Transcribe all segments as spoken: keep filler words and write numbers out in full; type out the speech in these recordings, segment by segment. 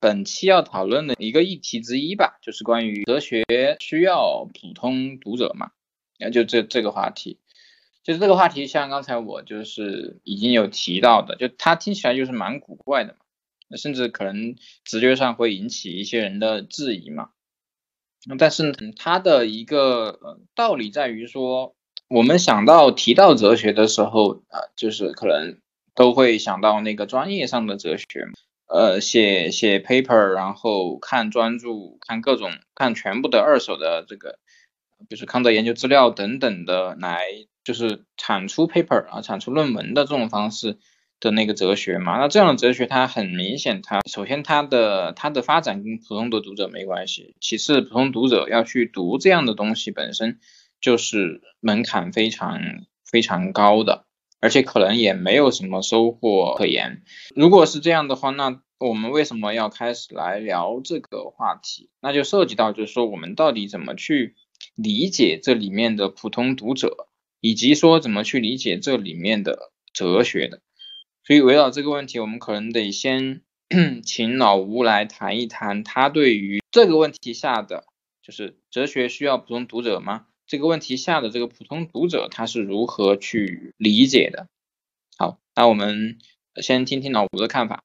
本期要讨论的一个议题之一吧，就是关于哲学需要普通读者嘛，就这这个话题。就是这个话题，像刚才我就是已经有提到的，就它听起来就是蛮古怪的嘛，甚至可能直觉上会引起一些人的质疑嘛。但是它的一个道理在于说，我们想到提到哲学的时候啊、呃，就是可能都会想到那个专业上的哲学嘛，呃，写写 paper， 然后看专著，看各种看全部的二手的这个，就是康德研究资料等等的来。就是产出 paper 啊，产出论文的这种方式的那个哲学嘛。那这样的哲学它很明显，它首先它的它的发展跟普通的读者没关系，其次普通读者要去读这样的东西本身就是门槛非常非常高的，而且可能也没有什么收获可言。如果是这样的话，那我们为什么要开始来聊这个话题？那就涉及到就是说我们到底怎么去理解这里面的普通读者，以及说怎么去理解这里面的哲学的。所以围绕这个问题，我们可能得先请老吴来谈一谈他对于这个问题下的，就是哲学需要普通读者吗？这个问题下的这个普通读者他是如何去理解的。好，那我们先听听老吴的看法。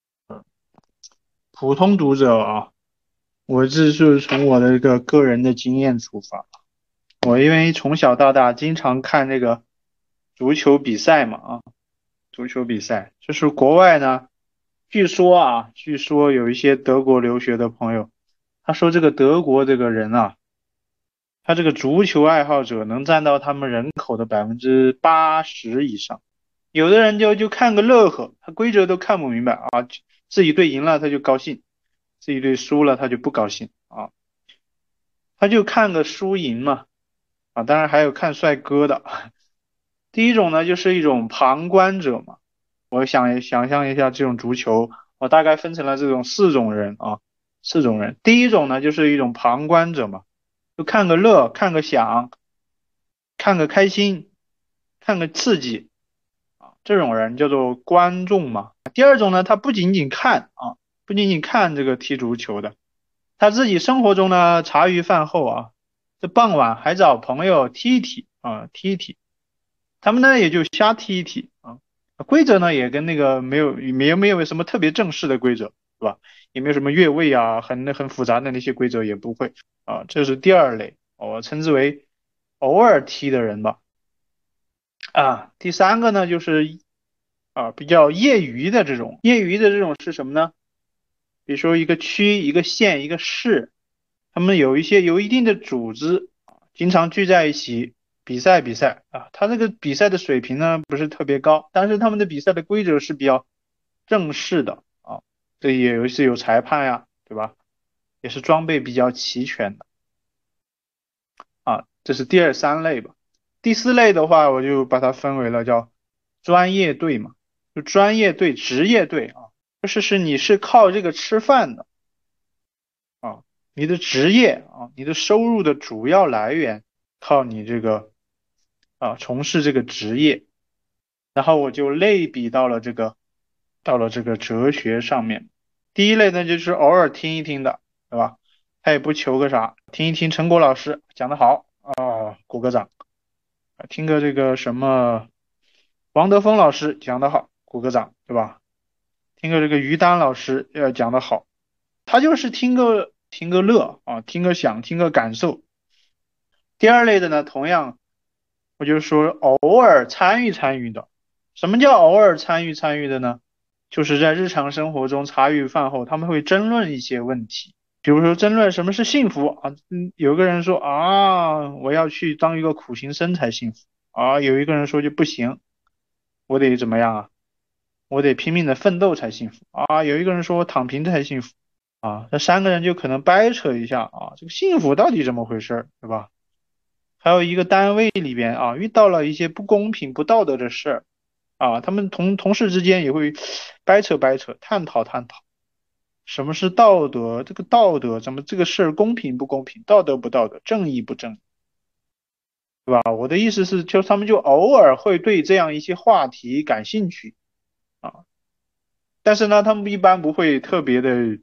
普通读者啊，我这是从我的一个个人的经验出发。我因为从小到大经常看这个足球比赛嘛，啊，足球比赛就是国外呢，据说啊，据说有一些德国留学的朋友，他说这个德国这个人啊，他这个足球爱好者能占到他们人口的百分之八十以上。有的人就就看个乐呵，他规则都看不明白啊，自己队赢了他就高兴，自己队输了他就不高兴啊，他就看个输赢嘛。啊，当然还有看帅哥的。第一种呢，就是一种旁观者嘛。我想想象一下这种足球，我大概分成了这种四种人啊，四种人。第一种呢，就是一种旁观者嘛，就看个乐，看个响，看个开心，看个刺激啊，这种人叫做观众嘛。第二种呢，他不仅仅看啊，不仅仅看这个踢足球的，他自己生活中呢，茶余饭后啊，这傍晚还找朋友踢一踢啊，踢一踢。他们呢也就瞎踢一踢啊，规则呢也跟那个没有没有没有什么特别正式的规则，是吧？也没有什么越位啊，很很复杂的那些规则也不会啊，这是第二类，我称之为偶尔踢的人吧。啊，第三个呢就是啊比较业余的这种，业余的这种是什么呢？比如说一个区、一个县、一个市，他们有一些有一定的组织，经常聚在一起比赛比赛啊。他这个比赛的水平呢不是特别高，但是他们的比赛的规则是比较正式的啊，这也有是有裁判呀，对吧？也是装备比较齐全的啊。这是第二三类吧。第四类的话，我就把它分为了叫专业队嘛，就专业队、职业队啊，就是是你是靠这个吃饭的。啊，你的职业啊，你的收入的主要来源靠你这个啊从事这个职业，然后我就类比到了这个到了这个哲学上面。第一类呢就是偶尔听一听的，对吧？他也不求个啥，听一听陈果老师讲得好啊，鼓个掌；听个这个什么王德峰老师讲得好，鼓个掌，对吧？听个这个于丹老师呃讲得好，他就是听个听个乐啊，听个响，听个感受。第二类的呢，同样我就说偶尔参与参与的。什么叫偶尔参与参与的呢？就是在日常生活中茶余饭后，他们会争论一些问题，比如说争论什么是幸福啊。嗯，有个人说啊，我要去当一个苦行僧才幸福啊，有一个人说就不行，我得怎么样啊？我得拼命的奋斗才幸福啊，有一个人说我躺平才幸福啊，这三个人就可能掰扯一下啊，这个幸福到底怎么回事儿，对吧？还有一个单位里边啊，遇到了一些不公平、不道德的事儿啊，他们同同事之间也会掰扯掰扯、探讨探讨，什么是道德？这个道德怎么这个事儿公平不公平、道德不道德、正义不正义，对吧？我的意思是，就他们就偶尔会对这样一些话题感兴趣啊，但是呢，他们一般不会特别的。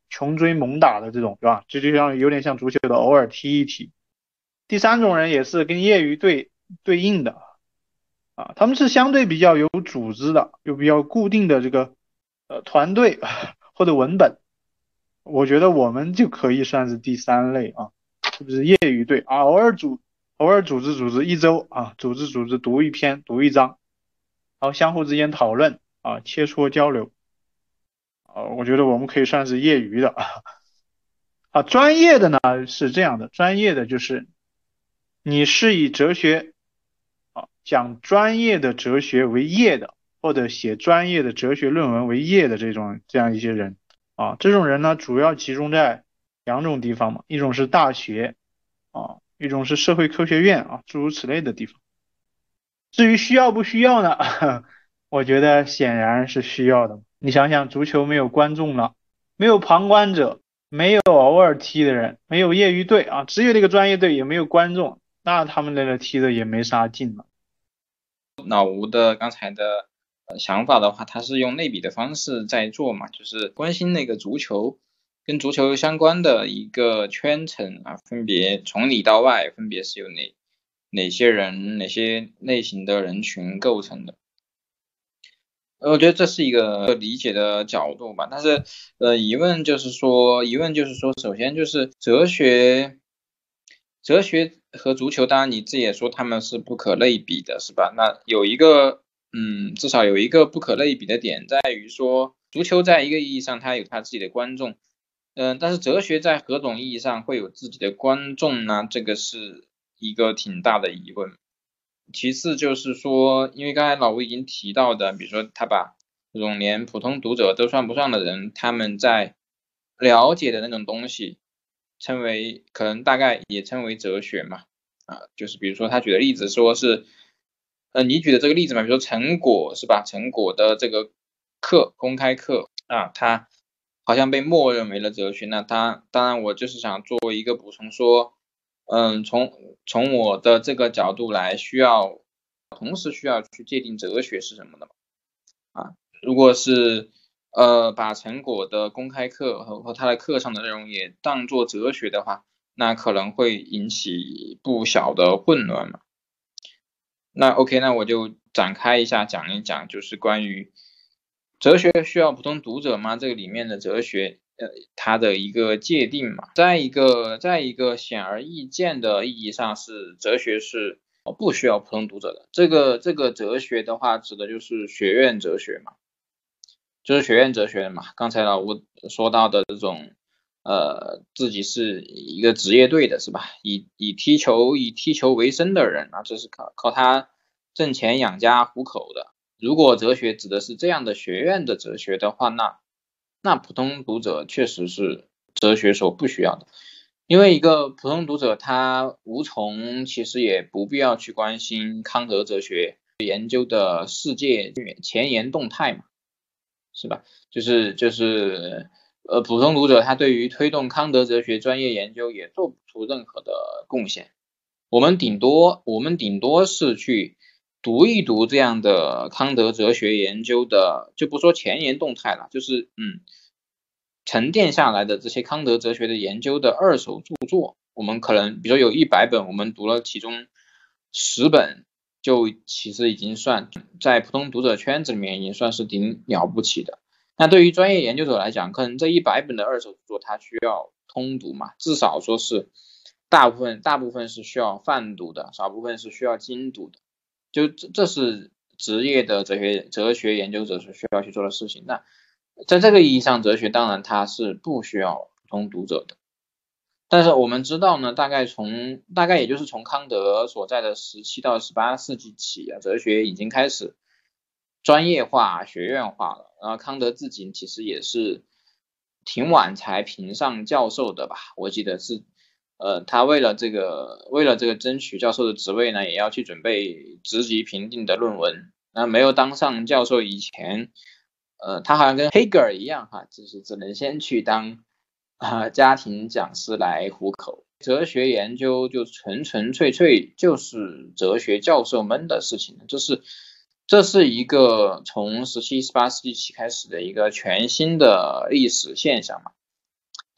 穷追猛打的这种，对吧？这就像有点像足球的偶尔踢一踢。第三种人也是跟业余对对应的啊，他们是相对比较有组织的，有比较固定的这个呃团队或者文本。我觉得我们就可以算是第三类啊，是不是业余队啊？偶尔组偶尔组织组织一周啊，组织组织读一篇读一章，然后相互之间讨论啊，切磋交流啊，我觉得我们可以算是业余的啊。专业的呢是这样的，专业的就是你是以哲学啊讲专业的哲学为业的，或者写专业的哲学论文为业的这种这样一些人啊，这种人呢主要集中在两种地方嘛，一种是大学啊，一种是社会科学院啊，诸如此类的地方。至于需要不需要呢？我觉得显然是需要的。你想想，足球没有观众了，没有旁观者，没有偶尔踢的人，没有业余队啊，只有那个专业队，也没有观众，那他们在那踢的也没啥劲了。 老吴的刚才的呃想法的话，他是用类比的方式在做嘛，就是关心那个足球跟足球相关的一个圈层啊，分别从里到外，分别是由哪哪些人、哪些类型的人群构成的。我觉得这是一个理解的角度吧，但是呃疑问就是说，疑问就是说，首先就是哲学。哲学和足球，当然你自己也说他们是不可类比的，是吧？那有一个，嗯，至少有一个不可类比的点在于说，足球在一个意义上它有它自己的观众，嗯、呃，但是哲学在何种意义上会有自己的观众呢？这个是一个挺大的疑问。其次就是说，因为刚才老吴已经提到的，比如说他把这种连普通读者都算不上的人，他们在了解的那种东西。称为可能大概也称为哲学嘛，啊，就是比如说他举的例子说是，呃，你举的这个例子嘛，比如说成果是吧？成果的这个课公开课啊，它好像被默认为了哲学。那他当然我就是想做一个补充说，嗯，从从我的这个角度来，需要同时需要去界定哲学是什么的嘛，啊，如果是。呃，把成果的公开课和和他的课上的内容也当做哲学的话，那可能会引起不小的混乱嘛。那 OK， 那我就展开一下讲一讲，就是关于哲学需要普通读者吗？这个里面的哲学，呃，它的一个界定嘛。在一个在一个显而易见的意义上，是哲学是不需要普通读者的。这个这个哲学的话，指的就是学院哲学嘛。就是学院哲学嘛，刚才老吴说到的这种，呃，自己是一个职业队的是吧？以以踢球以踢球为生的人啊，这是靠靠他挣钱养家糊口的。如果哲学指的是这样的学院的哲学的话，那那普通读者确实是哲学所不需要的，因为一个普通读者他无从，其实也不必要去关心康德哲学研究的世界前沿动态嘛。是吧？就是就是呃，普通读者他对于推动康德哲学专业研究也做不出任何的贡献。我们顶多我们顶多是去读一读这样的康德哲学研究的，就不说前沿动态了，就是嗯沉淀下来的这些康德哲学的研究的二手著作，我们可能比如说有一百本，我们读了其中十本。就其实已经算在普通读者圈子里面已经算是挺了不起的。那对于专业研究者来讲，可能这一百本的二手著作它需要通读嘛，至少说是大部分大部分是需要泛读的，少部分是需要精读的。就这这是职业的哲学哲学研究者是需要去做的事情。那在这个意义上，哲学当然它是不需要普通读者的。但是我们知道呢，大概从大概也就是从康德所在的十七到十八世纪起啊，哲学已经开始专业化、学院化了。然后康德自己其实也是挺晚才评上教授的吧，我记得是，呃，他为了这个为了这个争取教授的职位呢，也要去准备职级评定的论文。那没有当上教授以前，呃，他好像跟黑格尔一样哈，就是只能先去当。啊，家庭讲师来糊口，哲学研究就纯纯粹粹就是哲学教授们的事情，这是这是一个从十七、十八世纪起开始的一个全新的历史现象嘛。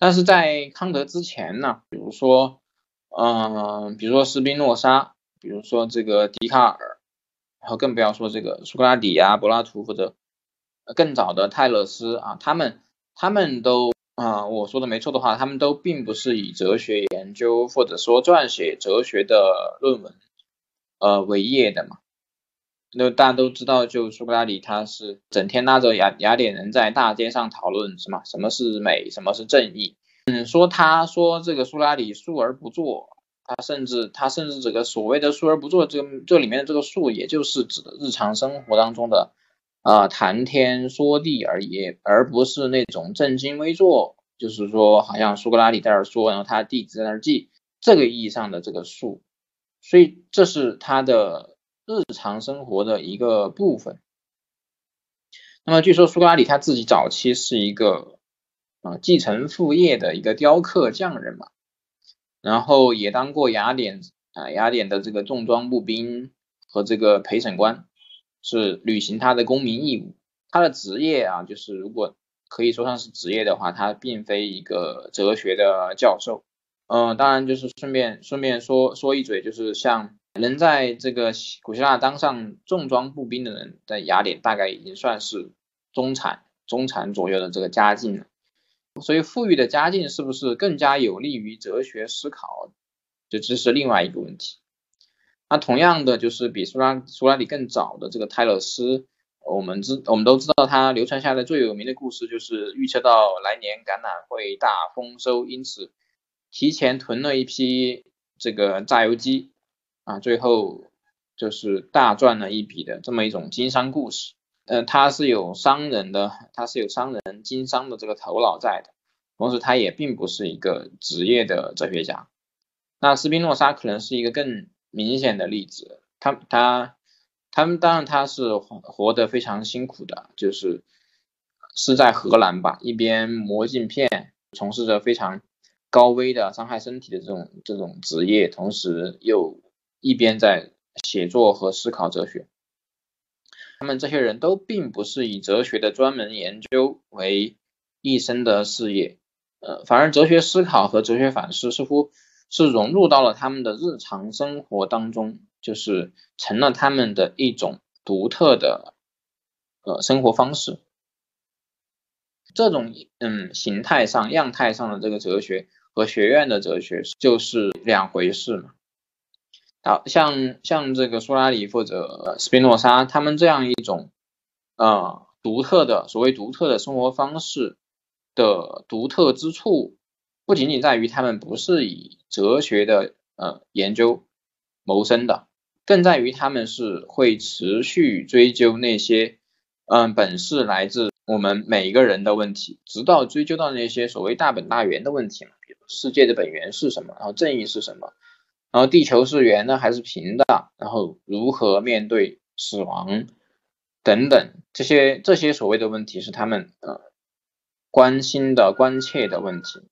但是在康德之前呢，比如说，嗯、呃，比如说斯宾诺莎，比如说这个笛卡尔，然后更不要说这个苏格拉底啊、柏拉图或者更早的泰勒斯啊，他们他们都啊、呃，我说的没错的话，他们都并不是以哲学研究或者说撰写哲学的论文呃为业的嘛。那大家都知道，就苏格拉底他是整天拉着雅雅典人在大街上讨论什么什么是美，什么是正义。嗯，说他说这个苏格拉底述而不作，他甚至他甚至这个所谓的述而不作，这个这里面的这个述，也就是指的日常生活当中的啊、呃、谈天说地而已，而不是那种正襟危坐，就是说好像苏格拉底在那儿说，然后他的弟子在那儿记，这个意义上的这个述。所以这是他的日常生活的一个部分。那么据说苏格拉底他自己早期是一个啊、呃、继承父业的一个雕刻匠人嘛，然后也当过雅典啊、呃、雅典的这个重装步兵和这个陪审官，是履行他的公民义务。他的职业啊，就是如果可以说上是职业的话，他并非一个哲学的教授。嗯、呃，当然就是顺便顺便说说一嘴，就是像能在这个古希腊当上重装步兵的人，在雅典大概已经算是中产中产左右的这个家境了。所以富裕的家境是不是更加有利于哲学思考，这这是另外一个问题。那同样的，就是比苏拉苏拉底更早的这个泰勒斯，我们知我们都知道他流传下来最有名的故事就是预测到来年橄榄会大丰收，因此提前囤了一批这个榨油机啊，最后就是大赚了一笔的这么一种经商故事。呃，他是有商人的，他是有商人经商的这个头脑在的，同时他也并不是一个职业的哲学家。那斯宾诺莎可能是一个更明显的例子，他他他们当然他是活得非常辛苦的，就是是在荷兰吧，一边磨镜片，从事着非常高危的伤害身体的这种这种职业，同时又一边在写作和思考哲学。他们这些人都并不是以哲学的专门研究为一生的事业，呃，反而哲学思考和哲学反思似乎是融入到了他们的日常生活当中，就是成了他们的一种独特的呃生活方式。这种嗯形态上样态上的这个哲学和学院的哲学就是两回事嘛。好，像像这个苏拉里或者斯宾诺莎，他们这样一种呃独特的所谓独特的生活方式的独特之处，不仅仅在于他们不是以哲学的呃研究谋生的，更在于他们是会持续追究那些嗯、呃、本是来自我们每一个人的问题，直到追究到那些所谓大本大源的问题嘛，比如世界的本源是什么，然后正义是什么。然后地球是圆的还是平的？然后如何面对死亡等等，这些这些所谓的问题是他们呃关心的关切的问题。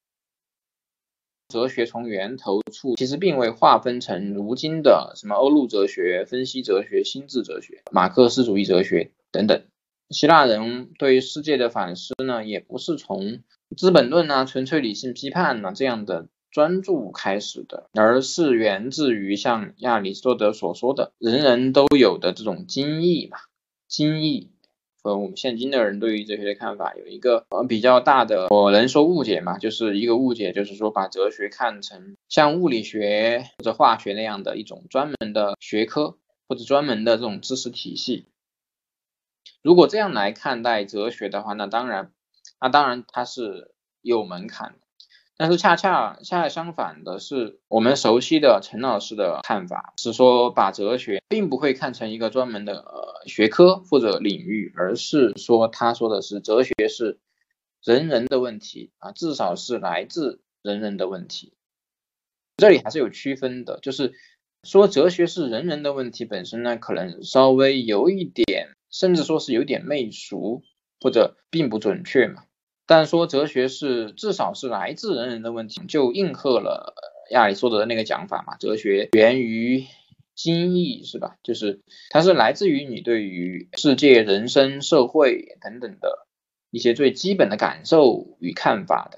哲学从源头处其实并未划分成如今的什么欧陆哲学、分析哲学、心智哲学、马克思主义哲学等等。希腊人对世界的反思呢，也不是从资本论啊、纯粹理性批判啊这样的专注开始的，而是源自于像亚里士多德所说的人人都有的这种精义嘛，精义和我们现今的人对于哲学的看法有一个呃比较大的，我能说误解嘛，就是一个误解，就是说把哲学看成像物理学或者化学那样的一种专门的学科或者专门的这种知识体系。如果这样来看待哲学的话，那当然那当然它是有门槛的。但是恰恰恰恰相反的是，我们熟悉的陈老师的看法是说，把哲学并不会看成一个专门的呃学科或者领域，而是说他说的是哲学是人人的问题啊，至少是来自人人的问题。这里还是有区分的，就是说哲学是人人的问题本身呢，可能稍微有一点，甚至说是有点媚俗或者并不准确嘛。但说哲学是至少是来自人人的问题，就应和了亚里士多德的那个讲法嘛，哲学源于精义，是吧？就是它是来自于你对于世界、人生、社会等等的一些最基本的感受与看法的。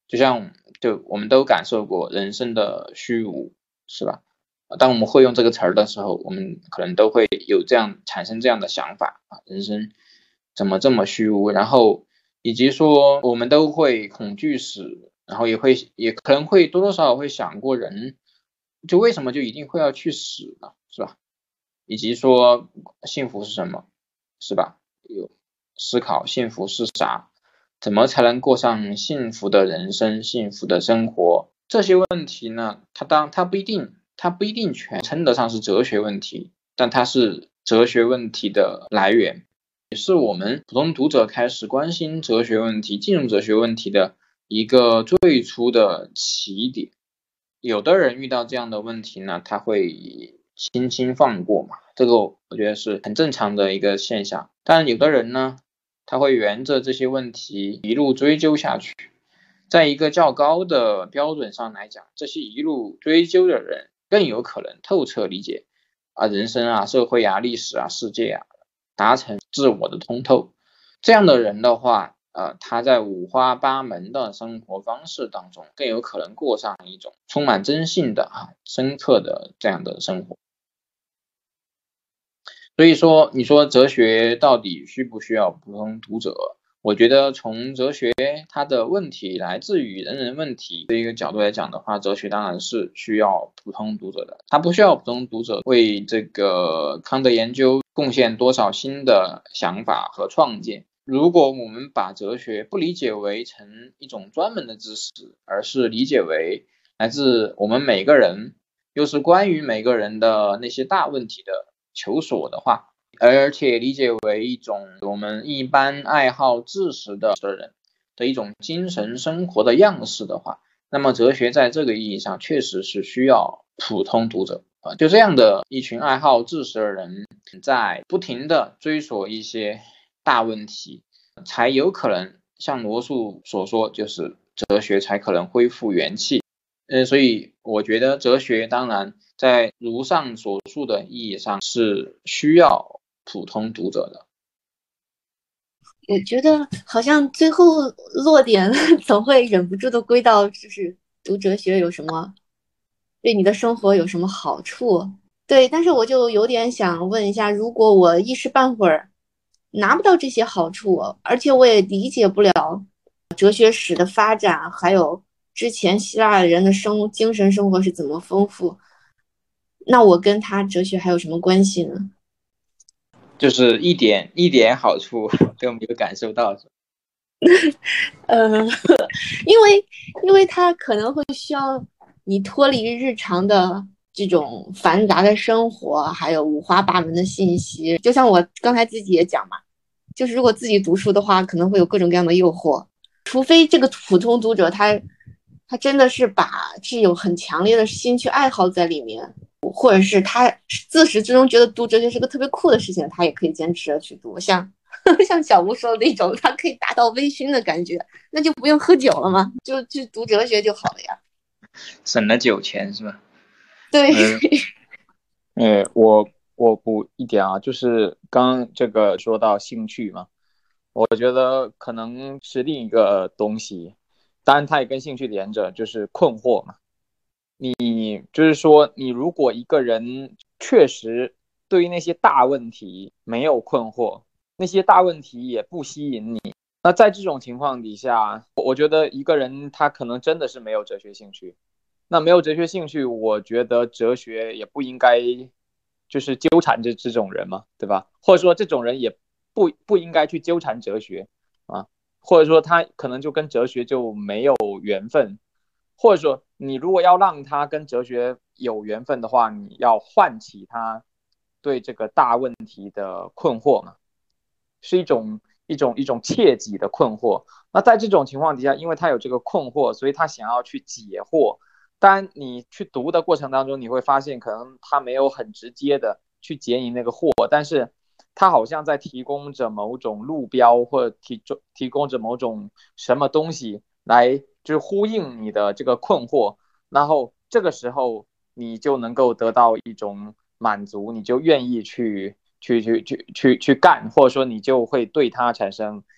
就像就我们都感受过人生的虚无，是吧？当我们会用这个词儿的时候，我们可能都会有这样产生这样的想法啊，人生怎么这么虚无？然后以及说我们都会恐惧死，然后也会也可能会多多少少会想过人，就为什么就一定会要去死呢？是吧？以及说幸福是什么，是吧？有思考幸福是啥，怎么才能过上幸福的人生、幸福的生活？这些问题呢，它当它不一定，它不一定全称得上是哲学问题，但它是哲学问题的来源，也是我们普通读者开始关心哲学问题、进入哲学问题的一个最初的起点。有的人遇到这样的问题呢，他会轻轻放过嘛，这个我觉得是很正常的一个现象。但有的人呢，他会沿着这些问题一路追究下去。在一个较高的标准上来讲，这些一路追究的人更有可能透彻理解啊人生啊、社会啊、历史啊、世界啊，达成自我的通透。这样的人的话，呃，他在五花八门的生活方式当中，更有可能过上一种充满真性的啊、深刻的这样的生活。所以说，你说哲学到底需不需要普通读者？我觉得从哲学它的问题来自于人人问题这一个角度来讲的话，哲学当然是需要普通读者的。它不需要普通读者为这个康德研究贡献多少新的想法和创建。如果我们把哲学不理解为成一种专门的知识，而是理解为来自我们每个人，又是关于每个人的那些大问题的求索的话，而且理解为一种我们一般爱好知识的人的一种精神生活的样式的话，那么哲学在这个意义上确实是需要普通读者啊，就这样的一群爱好知识的人，在不停的追索一些大问题，才有可能像罗素所说，就是哲学才可能恢复元气。呃，所以我觉得哲学当然在如上所述的意义上是需要普通读者的。 我觉得好像最后落点总会忍不住的归到，就是读哲学有什么对你的生活有什么好处？对，但是我就有点想问一下，如果我一时半会儿拿不到这些好处，而且我也理解不了哲学史的发展，还有之前希腊人的生精神生活是怎么丰富，那我跟他哲学还有什么关系呢？ 就是一点一点好处都没有感受到。 呃，因为因为他可能会需要你脱离日常的这种繁杂的生活，还有五花八门的信息。就像我刚才自己也讲嘛，就是如果自己读书的话，可能会有各种各样的诱惑，除非这个普通读者他他真的是把是有很强烈的兴趣爱好在里面，或者是他自始至终觉得读哲学是个特别酷的事情，他也可以坚持着去读。像像小吴说的那种，他可以达到微醺的感觉，那就不用喝酒了嘛，就去读哲学就好了呀， 省了酒钱是吧？ 对。 呃，呃我我补一点啊，就是刚这个说到兴趣嘛，我觉得可能是另一个东西，当然它也跟兴趣连着，就是困惑嘛。你就是说，你如果一个人确实对于那些大问题没有困惑，那些大问题也不吸引你，那在这种情况底下，我觉得一个人他可能真的是没有哲学兴趣。那没有哲学兴趣，我觉得哲学也不应该就是纠缠着这种人嘛，对吧？或者说这种人也不不应该去纠缠哲学啊，或者说他可能就跟哲学就没有缘分。或者说你如果要让他跟哲学有缘分的话，你要唤起他对这个大问题的困惑嘛，是一种一种一种切己的困惑。那在这种情况底下，因为他有这个困惑，所以他想要去解惑。当然你去读的过程当中，你会发现可能他没有很直接的去解你那个惑，但是他好像在提供着某种路标，或者提提供着某种什么东西来就是呼应你的这个困惑，然后这个时候你就能够得到一种满足，你就愿意去去去去去去干，或者说你就会对它产生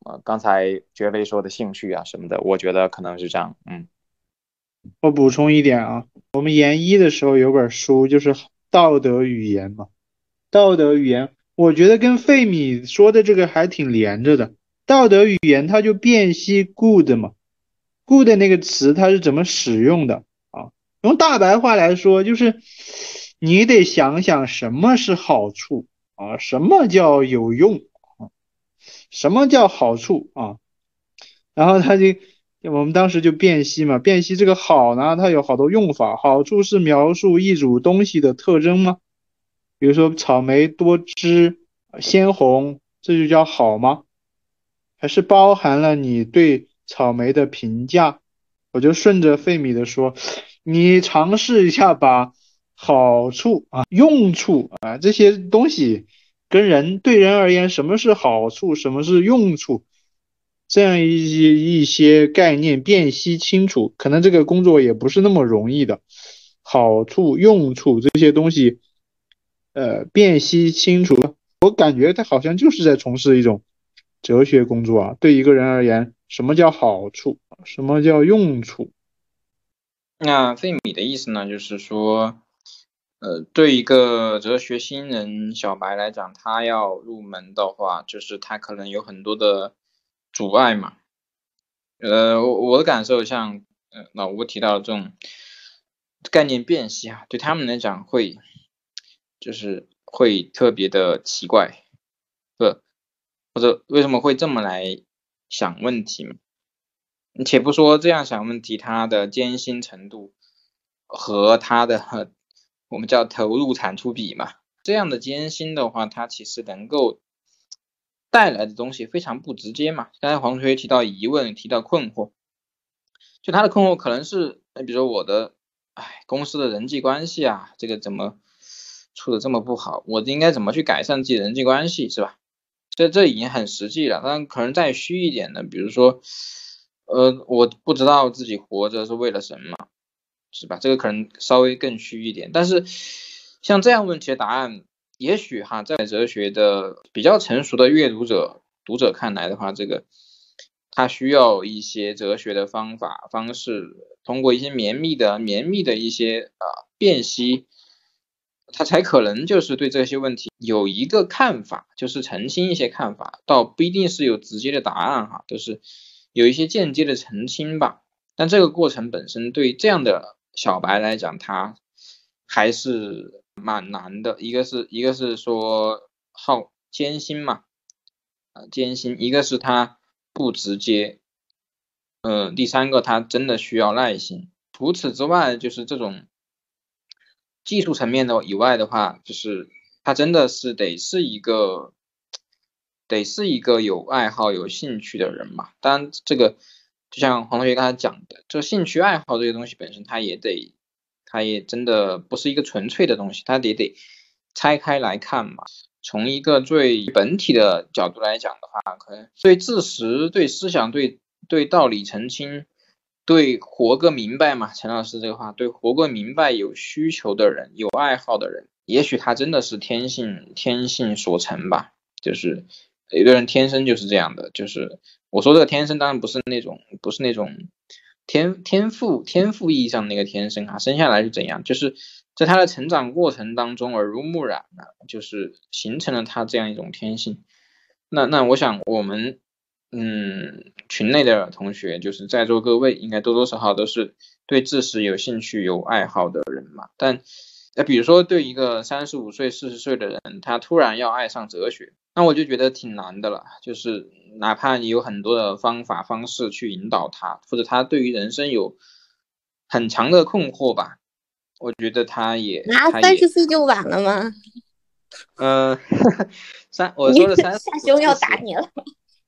呃，刚才爵飞说的兴趣啊什么的，我觉得可能是这样。嗯， 我补充一点啊，我们研一的时候有本书就是道德语言嘛，道德语言，我觉得跟费米说的这个还挺连着的。道德语言它就辨析 good 嘛，good 那个词它是怎么使用的啊？用大白话来说，就是你得想想什么是好处啊，什么叫有用啊，什么叫好处啊？然后他就我们当时就辨析嘛，辨析这个好呢，它有好多用法，好处是描述一组东西的特征吗？比如说草莓多汁、鲜红，这就叫好吗？还是包含了你对草莓的评价？我就顺着费米的说，你尝试一下把好处啊、用处啊这些东西跟人对人而言，什么是好处，什么是用处，这样一些一些概念辨析清楚，可能这个工作也不是那么容易的。好处、用处这些东西，呃，辨析清楚，我感觉他好像就是在从事一种哲学工作啊。对一个人而言，什么叫好处，什么叫用处？ 那费米的意思呢，就是说，呃，对一个哲学新人小白来讲，他要入门的话，就是他可能有很多的阻碍嘛。呃，我我的感受像，呃，老吴提到的这种概念辨析啊，对他们来讲会，就是会特别的奇怪，不，或者为什么会这么来想问题嘛？且不说这样想问题它的艰辛程度和它的我们叫投入产出比嘛，这样的艰辛的话，它其实能够带来的东西非常不直接嘛。刚才黄同学提到疑问，提到困惑，就他的困惑可能是，比如说我的，哎，公司的人际关系啊，这个怎么处的这么不好，我应该怎么去改善自己的人际关系，是吧？这这已经很实际了，但可能再虚一点的，比如说，呃，我不知道自己活着是为了什么，是吧？这个可能稍微更虚一点，但是像这样问题的答案，也许哈，在哲学的比较成熟的阅读者读者看来的话，这个他需要一些哲学的方法方式，通过一些绵密的绵密的一些啊、呃、辨析。他才可能就是对这些问题有一个看法，就是澄清一些看法，倒不一定是有直接的答案哈，都是有一些间接的澄清吧。但这个过程本身对这样的小白来讲，他还是蛮难的。一个是一个是说耗艰辛嘛，啊艰辛；一个是他不直接，呃，第三个他真的需要耐心。除此之外，就是这种技术层面的以外的话，就是他真的是得是一个得是一个有爱好、有兴趣的人嘛。当然，这个就像黄同学刚才讲的，这兴趣爱好这些东西本身，它也得，它也真的不是一个纯粹的东西，它得得拆开来看嘛。从一个最本体的角度来讲的话，可能对知识、对思想、对对道理澄清。对活个明白嘛，陈老师这个话，对活个明白有需求的人，有爱好的人，也许他真的是天性天性所成吧，就是有的人天生就是这样的，就是我说这个天生当然不是那种不是那种天天赋天赋意义上的那个天生啊，生下来是怎样，就是在他的成长过程当中耳濡目染啊，就是形成了他这样一种天性。那那我想我们。嗯，群内的同学，就是在座各位，应该多多少少都是对知识有兴趣、有爱好的人嘛。但，呃，比如说对一个三十五岁、四十岁的人，他突然要爱上哲学，那我就觉得挺难的了。就是哪怕你有很多的方法方式去引导他，或者他对于人生有很强的困惑吧，我觉得他也啊，三十岁就晚了吗？ 呃，三，我说的三， 夏兄要打你了。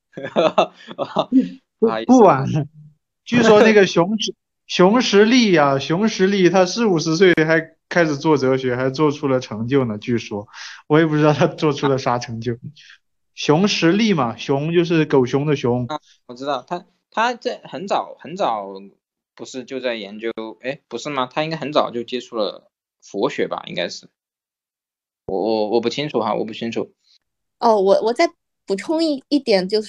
不不晚，据说那个熊十熊十力啊，熊十力他四五十岁还开始做哲学，还做出了成就呢。据说，我也不知道他做出了啥成就。熊十力嘛，熊就是狗熊的熊。 啊、我知道他他在很早很早不是就在研究，哎，不是吗？他应该很早就接触了佛学吧？应该是。我我我不清楚哈，我不清楚。 哦，我我再补充一一点，就是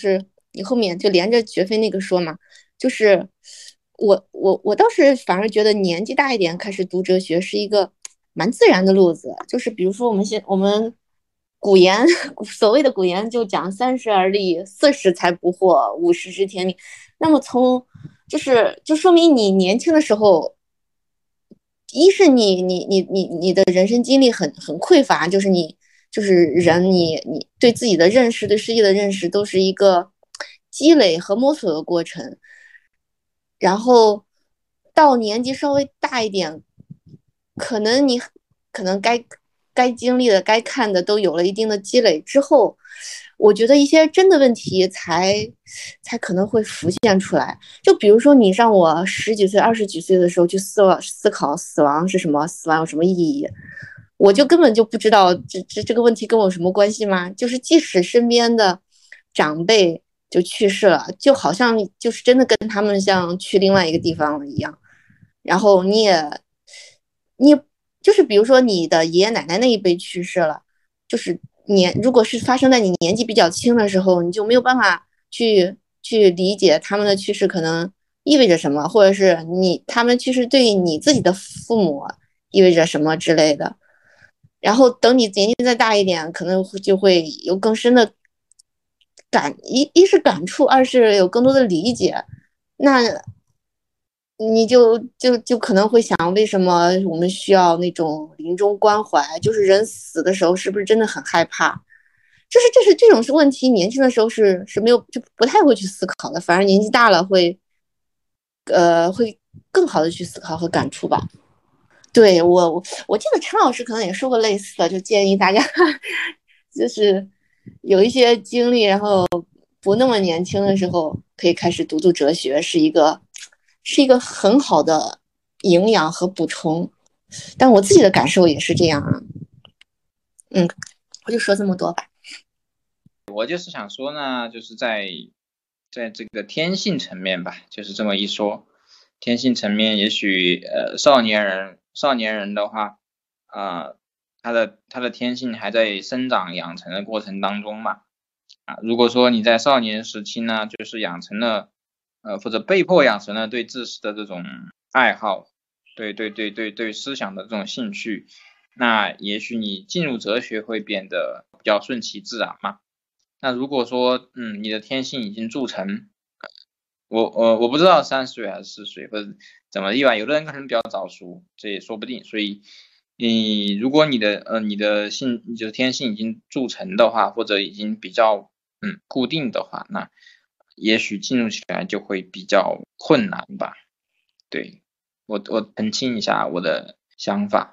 你后面就连着学飞那个说嘛，就是我我我倒是反而觉得年纪大一点开始读哲学是一个蛮自然的路子，就是比如说我们现我们古言所谓的古言就讲三十而立，四十才不惑，五十知天命。那么从就是就说明你年轻的时候，一是你你你你你的人生经历很很匮乏，就是你就是人你你对自己的认识对世界的认识都是一个积累和摸索的过程，然后到年纪稍微大一点，可能你可能该该经历的该看的都有了一定的积累之后，我觉得一些真的问题才才可能会浮现出来。就比如说你让我十几岁二十几岁的时候去思思考死亡是什么，死亡有什么意义，我就根本就不知道这这这个问题跟我有什么关系吗？就是即使身边的长辈就去世了，就好像就是真的跟他们像去另外一个地方了一样。然后你也你就是比如说你的爷爷奶奶那一辈去世了，就是年如果是发生在你年纪比较轻的时候，你就没有办法去去理解他们的去世可能意味着什么，或者是你他们去世对你自己的父母意味着什么之类的。然后等你年纪再大一点，可能就会有更深的感一一是感触，二是有更多的理解。那你就就就可能会想，为什么我们需要那种临终关怀？就是人死的时候，是不是真的很害怕？就是这是这种是问题，年轻的时候是是没有就不太会去思考的，反而年纪大了会，呃，会更好的去思考和感触吧。对我我我记得陈老师可能也说过类似的，就建议大家就是有一些经历，然后不那么年轻的时候可以开始读读哲学，是一个是一个很好的营养和补充。但我自己的感受也是这样啊。嗯，我就说这么多吧。 我就是想说呢，就是在在这个天性层面吧，就是这么一说，天性层面，也许呃少年人少年人的话，啊、呃，他的他的天性还在生长养成的过程当中嘛，啊，如果说你在少年时期呢，就是养成了呃或者被迫养成了对知识的这种爱好，对对对对对思想的这种兴趣，那也许你进入哲学会变得比较顺其自然嘛。那如果说，嗯，你的天性已经铸成，我我我不知道三十岁还是四十岁，或者怎么地吧，有的人可能比较早熟，这也说不定。所以，你如果你的呃你的性就是天性已经铸成的话，或者已经比较嗯固定的话，那也许进入起来就会比较困难吧。对，我我澄清一下我的想法。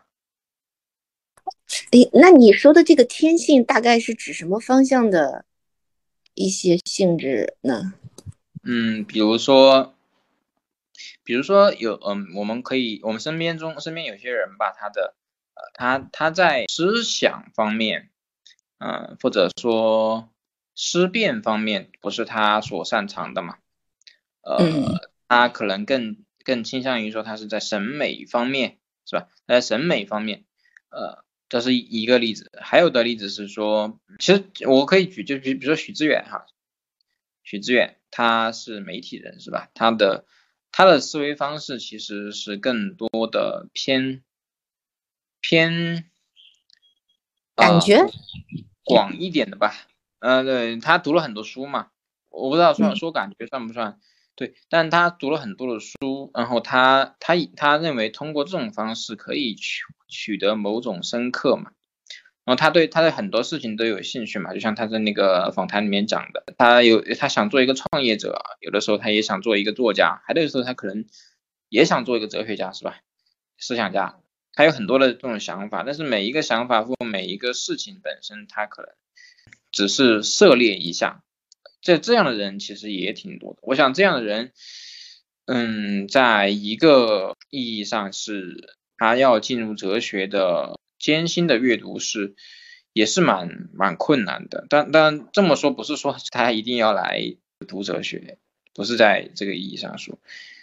诶，那你说的这个天性大概是指什么方向的一些性质呢？ 嗯，比如说，比如说有，嗯，我们可以，我们身边中身边有些人吧，他的，呃，他他在思想方面，嗯、呃，或者说思辨方面不是他所擅长的嘛， 嗯， 呃，他可能更更倾向于说他是在审美方面，是吧？在审美方面，呃，这是一个例子。还有的例子是说，其实我可以举，就比比如说许知远哈，许知远他是媒体人是吧？他的他的思维方式其实是更多的偏偏感觉， 呃广一点的吧。呃，对，他读了很多书嘛，我不知道说嗯说感觉算不算对，但他读了很多的书，然后他他他认为通过这种方式可以取取得某种深刻嘛。然后他对他对很多事情都有兴趣嘛，就像他在那个访谈里面讲的，他有他想做一个创业者，有的时候他也想做一个作家，还有的时候他可能也想做一个哲学家，是吧？思想家，他有很多的这种想法，但是每一个想法或每一个事情本身，他可能只是涉猎一下，这这样的人其实也挺多的。我想这样的人，嗯，在一个意义上是他要进入哲学的艰辛的阅读是也是蛮蛮困难的。但但这么说不是说他一定要来读哲学，不是在这个意义上说，